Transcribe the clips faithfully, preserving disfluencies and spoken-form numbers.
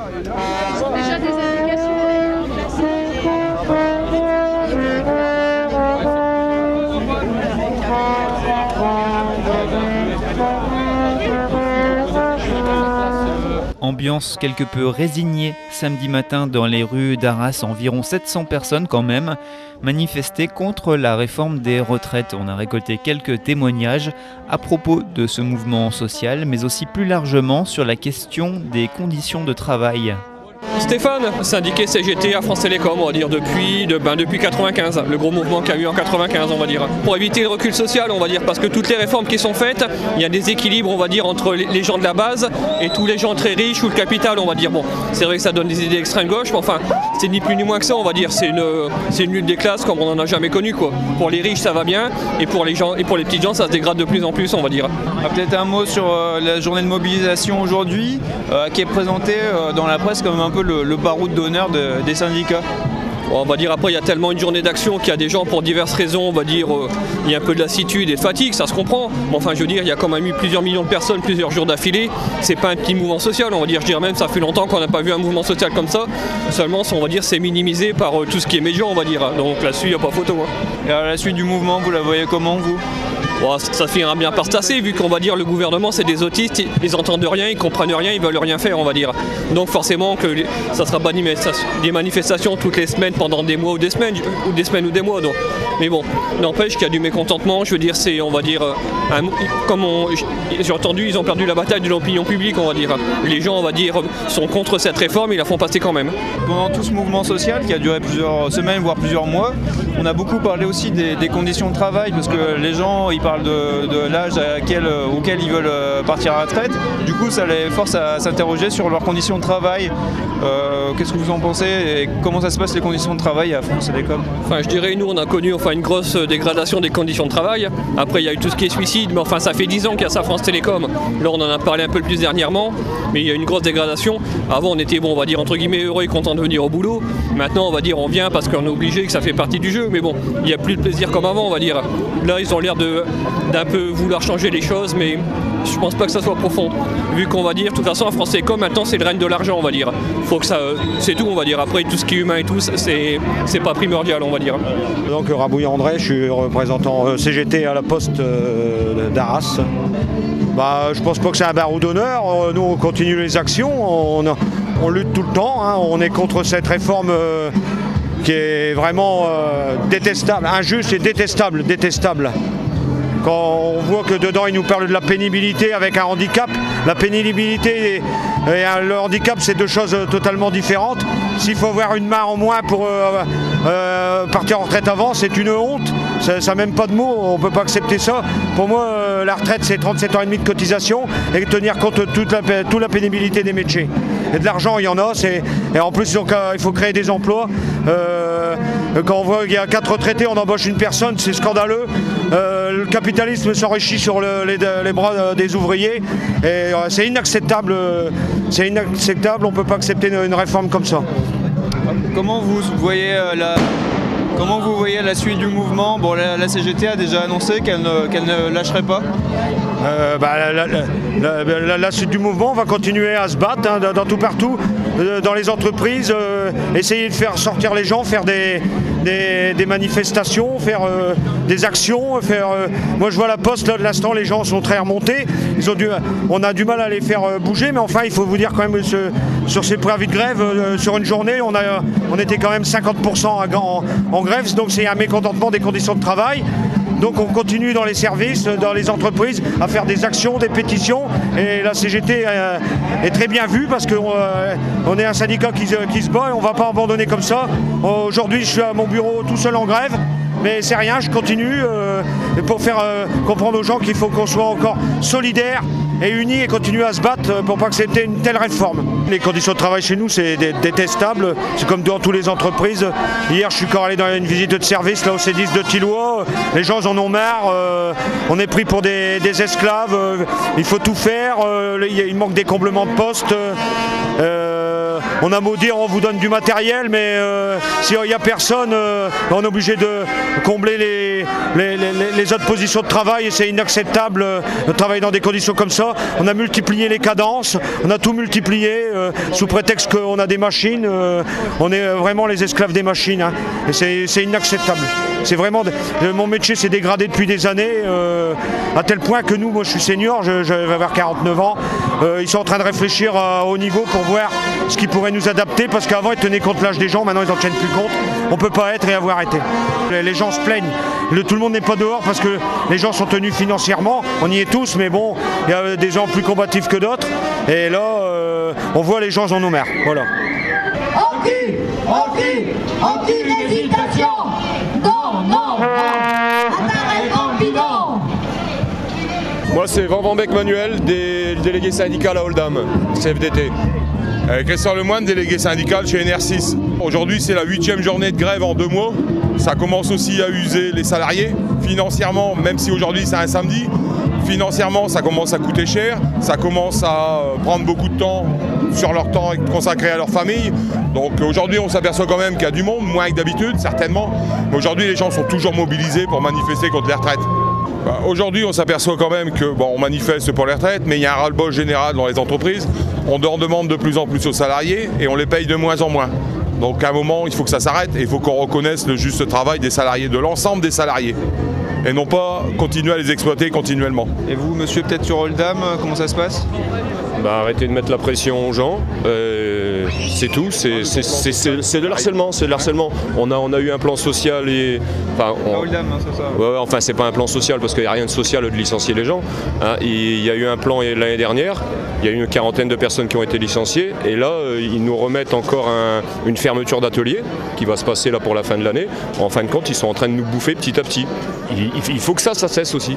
Déjà des indications. Ambiance quelque peu résignée samedi matin dans les rues d'Arras, environ sept cents personnes quand même, manifestaient contre la réforme des retraites. On a récolté quelques témoignages à propos de ce mouvement social, mais aussi plus largement sur la question des conditions de travail. Stéphane, syndiqué C G T à France Télécom, on va dire, depuis, de, ben, depuis quatre-vingt-quinze, le gros mouvement qu'il y a eu en quatre-vingt-quinze, on va dire. Pour éviter le recul social, on va dire, parce que toutes les réformes qui sont faites, il y a des équilibres, on va dire, entre les gens de la base et tous les gens très riches ou le capital, on va dire. Bon, c'est vrai que ça donne des idées extrême gauche, mais enfin, c'est ni plus ni moins que ça, on va dire. C'est une, c'est une lutte des classes comme on n'en a jamais connu, quoi. Pour les riches, ça va bien, et pour les gens, et pour les petits gens, ça se dégrade de plus en plus, on va dire. Ah, peut-être un mot sur euh, la journée de mobilisation aujourd'hui, euh, qui est présentée euh, dans la presse comme un peu le, le baroud d'honneur de, des syndicats. Bon, on va dire après il y a tellement une journée d'action qu'il y a des gens pour diverses raisons, on va dire euh, il y a un peu de lassitude et de fatigue, ça se comprend. Mais enfin je veux dire, il y a quand même eu plusieurs millions de personnes, plusieurs jours d'affilée. C'est pas un petit mouvement social, on va dire. Je dirais même ça fait longtemps qu'on n'a pas vu un mouvement social comme ça. Seulement on va dire c'est minimisé par euh, tout ce qui est médias, on va dire. Donc là-dessus il n'y a pas photo. Hein. Et à la suite du mouvement, vous la voyez comment vous ? Bon, ça finira bien par se tasser, vu qu'on va dire le gouvernement c'est des autistes, ils entendent rien, ils comprennent rien, ils veulent rien faire, on va dire. Donc forcément que ça sera pas des manifestations toutes les semaines pendant des mois ou des semaines, ou des semaines ou des mois. Donc. Mais bon, n'empêche qu'il y a du mécontentement, je veux dire, c'est, on va dire, un, comme on, j'ai entendu, ils ont perdu la bataille de l'opinion publique, on va dire. Les gens, on va dire, sont contre cette réforme, ils la font passer quand même. Pendant tout ce mouvement social qui a duré plusieurs semaines, voire plusieurs mois, on a beaucoup parlé aussi des, des conditions de travail, parce que les gens, ils parlent de, de l'âge auquel ils veulent partir à la retraite. Du coup, ça les force à s'interroger sur leurs conditions de travail. Euh, qu'est-ce que vous en pensez et comment ça se passe les conditions de travail à France Télécom ? Enfin, je dirais, nous, on a connu enfin, une grosse dégradation des conditions de travail. Après, il y a eu tout ce qui est suicide, mais enfin, ça fait dix ans qu'il y a ça à France Télécom. Là, on en a parlé un peu plus dernièrement, mais il y a une grosse dégradation. Avant, on était, bon, on va dire, entre guillemets, heureux et content de venir au boulot. Maintenant, on va dire, on vient parce qu'on est obligé, que ça fait partie du jeu. Mais bon, il n'y a plus de plaisir comme avant, on va dire. Là, ils ont l'air de, d'un peu vouloir changer les choses, mais je pense pas que ça soit profond. Vu qu'on va dire, de toute façon, à France Télécom, maintenant, c'est le règne de l'argent, on va dire. Faut que ça, c'est tout, on va dire. Après, tout ce qui est humain et tout, c'est, c'est pas primordial, on va dire. Donc, Rabouillet André, je suis représentant euh, C G T à la Poste euh, d'Arras. Bah, je pense pas que c'est un baroud d'honneur. Nous, on continue les actions, on, on lutte tout le temps. Hein. On est contre cette réforme euh, qui est vraiment euh, détestable, injuste et détestable, détestable. Quand on voit que dedans, il nous parle de la pénibilité avec un handicap. La pénibilité et, et le handicap, c'est deux choses totalement différentes. S'il faut avoir une main en moins pour euh, euh, partir en retraite avant, c'est une honte. Ça n'a même pas de mots, on ne peut pas accepter ça. Pour moi, euh, la retraite, c'est trente-sept ans et demi de cotisation et tenir compte de toute la, toute la pénibilité des métiers. Et de l'argent, il y en a. C'est, et en plus, donc, euh, il faut créer des emplois. Euh, quand on voit qu'il y a quatre retraités, on embauche une personne, c'est scandaleux. Euh, le capitalisme s'enrichit sur le, les, les bras des ouvriers. Et euh, c'est inacceptable. C'est inacceptable, on ne peut pas accepter une, une réforme comme ça. Comment vous voyez euh, la... Comment vous voyez la suite du mouvement ? Bon, la, la C G T a déjà annoncé qu'elle ne, qu'elle ne lâcherait pas. Euh, bah, la, la, la, la, la suite du mouvement, on va continuer à se battre hein, dans, dans tout partout, euh, dans les entreprises, euh, essayer de faire sortir les gens, faire des, des, des manifestations, faire euh, des actions. Faire, euh, moi je vois la Poste, là de l'instant les gens sont très remontés, ils ont dû, on a du mal à les faire euh, bouger, mais enfin il faut vous dire quand même ce, sur ces préavis de grève, euh, sur une journée on, a, on était quand même cinquante pour cent en, en grève, donc c'est un mécontentement des conditions de travail. Donc on continue dans les services, dans les entreprises, à faire des actions, des pétitions. Et la C G T euh, est très bien vue parce qu'on euh, on est un syndicat qui, qui se bat et on ne va pas abandonner comme ça. Aujourd'hui, je suis à mon bureau tout seul en grève. Mais c'est rien, je continue euh, pour faire euh, comprendre aux gens qu'il faut qu'on soit encore solidaires et unis et continuer à se battre pour pas accepter une telle réforme. Les conditions de travail chez nous, c'est détestable. C'est comme dans toutes les entreprises. Hier, je suis encore allé dans une visite de service là, au C dix de Tilloy. Les gens en ont marre. Euh, on est pris pour des, des esclaves. Euh, il faut tout faire. Euh, il manque des comblements de postes. Euh, on a beau dire on vous donne du matériel, mais euh, s'il n'y a personne, euh, on est obligé de combler les, les, les, les, les autres positions de travail et c'est inacceptable euh, de travailler dans des conditions comme ça. On a multiplié les cadences, on a tout multiplié euh, sous prétexte qu'on a des machines. Euh, on est vraiment les esclaves des machines hein, et c'est inacceptable. C'est vraiment, mon métier s'est dégradé depuis des années, euh, à tel point que nous, moi je suis senior, je, je vais avoir quarante-neuf ans, euh, ils sont en train de réfléchir à haut niveau pour voir ce qui pourrait nous adapter, parce qu'avant ils tenaient compte l'âge des gens, maintenant ils n'en tiennent plus compte. On ne peut pas être et avoir été. Les, les gens se plaignent, le, tout le monde n'est pas dehors parce que les gens sont tenus financièrement, on y est tous, mais bon, il y a des gens plus combatifs que d'autres, et là, euh, on voit les gens en ont marre, voilà. Anti, anti, anti-hésitation. Non, non, non. Arrêtons bidon. Moi, c'est Van Van Beek Manuel, des, délégué syndical à Oldham, C F D T. Euh, Christian Lemoine, délégué syndical chez N R six. Aujourd'hui, c'est la huitième journée de grève en deux mois. Ça commence aussi à user les salariés. Financièrement, même si aujourd'hui c'est un samedi, financièrement, ça commence à coûter cher. Ça commence à prendre beaucoup de temps sur leur temps consacré à leur famille. Donc aujourd'hui, on s'aperçoit quand même qu'il y a du monde, moins que d'habitude, certainement. Mais aujourd'hui, les gens sont toujours mobilisés pour manifester contre les retraites. Bah, aujourd'hui, on s'aperçoit quand même que bon, on manifeste pour les retraites, mais il y a un ras-le-bol général dans les entreprises. On en demande de plus en plus aux salariés et on les paye de moins en moins. Donc à un moment, il faut que ça s'arrête et il faut qu'on reconnaisse le juste travail des salariés, de l'ensemble des salariés. Et non pas continuer à les exploiter continuellement. Et vous, monsieur, peut-être sur Oldham, comment ça se passe? Bah, arrêtez de mettre la pression aux gens, euh, c'est tout, c'est de l'harcèlement, c'est de l'harcèlement. On a, on a eu un plan social et... Enfin, on, à Oldham, hein, c'est ça. Ouais, ouais, enfin, c'est pas un plan social parce qu'il n'y a rien de social de licencier les gens. Hein. Il y a eu un plan l'année dernière, il y a eu une quarantaine de personnes qui ont été licenciées et là, euh, ils nous remettent encore un, une fermeture d'atelier qui va se passer là pour la fin de l'année. En fin de compte, ils sont en train de nous bouffer petit à petit. Il, il faut que ça, ça cesse aussi.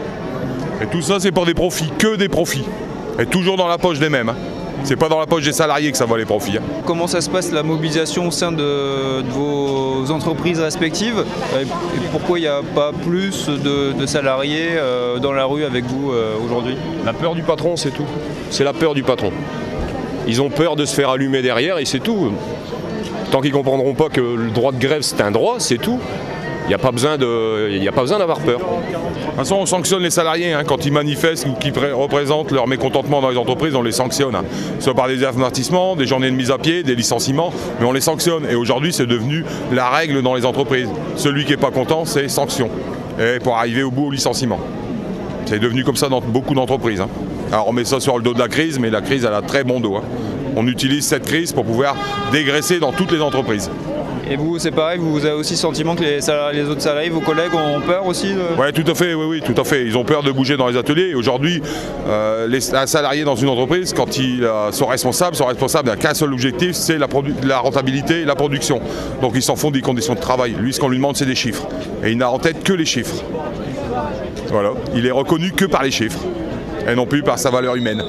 Et tout ça, c'est pour des profits, que des profits. Et toujours dans la poche des mêmes. Hein. C'est pas dans la poche des salariés que ça va les profits. Hein. Comment ça se passe la mobilisation au sein de, de vos entreprises respectives? Et pourquoi il n'y a pas plus de, de salariés euh, dans la rue avec vous euh, aujourd'hui? La peur du patron, c'est tout. C'est la peur du patron. Ils ont peur de se faire allumer derrière et c'est tout. Tant qu'ils ne comprendront pas que le droit de grève c'est un droit, c'est tout. Il n'y a pas besoin d'avoir peur. De toute façon, on sanctionne les salariés hein, quand ils manifestent ou qu'ils représentent leur mécontentement dans les entreprises, on les sanctionne. Hein. Soit par des avertissements, des journées de mise à pied, des licenciements, mais on les sanctionne. Et aujourd'hui, c'est devenu la règle dans les entreprises. Celui qui n'est pas content, c'est sanction. Et pour arriver au bout au licenciement. C'est devenu comme ça dans beaucoup d'entreprises. Hein. Alors on met ça sur le dos de la crise, mais la crise, elle a très bon dos. Hein. On utilise cette crise pour pouvoir dégraisser dans toutes les entreprises. Et vous, c'est pareil, vous avez aussi le sentiment que les, salariés, les autres salariés, vos collègues ont peur aussi de... Oui, tout à fait, oui, oui, tout à fait. Ils ont peur de bouger dans les ateliers. Et aujourd'hui, euh, les, un salarié dans une entreprise, quand il a son responsable, son responsable n'a qu'un seul objectif, c'est la, la rentabilité et la production. Donc ils s'en font des conditions de travail. Lui, ce qu'on lui demande, c'est des chiffres. Et il n'a en tête que les chiffres. Voilà, il est reconnu que par les chiffres, et non plus par sa valeur humaine.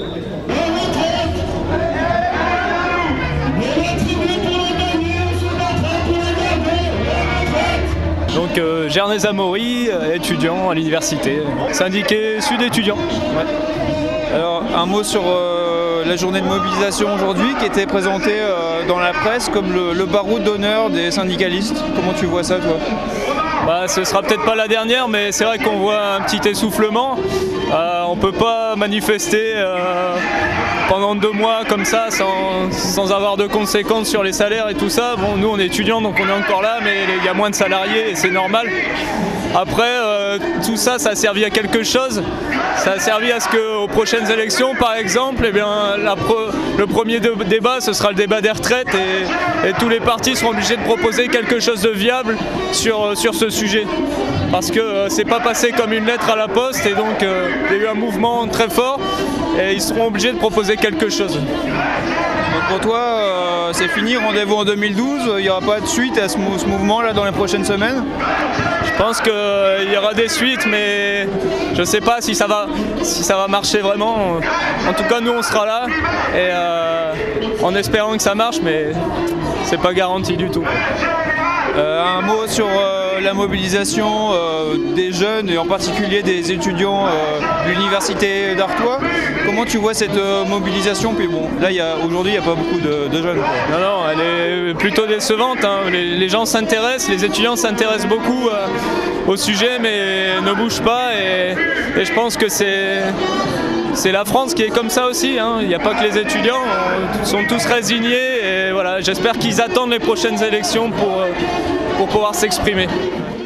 Donc euh, Gernet Zamori, étudiant à l'université, syndiqué Sud étudiant. Ouais. Alors un mot sur euh, la journée de mobilisation aujourd'hui qui était présentée euh, dans la presse comme le, le baroud d'honneur des syndicalistes. Comment tu vois ça toi? Bah, ce sera peut-être pas la dernière, mais c'est vrai qu'on voit un petit essoufflement. Euh, on peut pas manifester euh, pendant deux mois comme ça sans, sans avoir de conséquences sur les salaires et tout ça. Bon, nous on est étudiants donc on est encore là, mais il y a moins de salariés et c'est normal. Après, euh, tout ça, ça a servi à quelque chose. Ça a servi à ce qu'aux prochaines élections, par exemple, eh bien, la pro le premier de débat, ce sera le débat des retraites et, et tous les partis seront obligés de proposer quelque chose de viable sur, sur ce sujet. Parce que euh, c'est pas passé comme une lettre à la poste et donc euh, il y a eu un mouvement très fort et ils seront obligés de proposer quelque chose. Donc pour toi, euh, c'est fini, rendez-vous en deux mille douze, il n'y aura pas de suite à ce, mou ce mouvement-là dans les prochaines semaines? Je pense qu'il euh, y aura des suites, mais je ne sais pas si ça, va, si ça va marcher vraiment. En tout cas, nous, on sera là, et euh, en espérant que ça marche, mais c'est pas garanti du tout. Euh, un mot sur euh, euh, la mobilisation euh, des jeunes et en particulier des étudiants euh, de l'université d'Artois. Comment tu vois cette euh, mobilisation? Puis bon, là aujourd'hui il n'y a pas beaucoup de, de jeunes, quoi. Non, non, elle est plutôt décevante, hein. les, les gens s'intéressent, les étudiants s'intéressent beaucoup euh, au sujet mais ne bougent pas et, et je pense que c'est... C'est la France qui est comme ça aussi, hein. Il n'y a pas que les étudiants, ils sont tous résignés et voilà, j'espère qu'ils attendent les prochaines élections pour, pour pouvoir s'exprimer.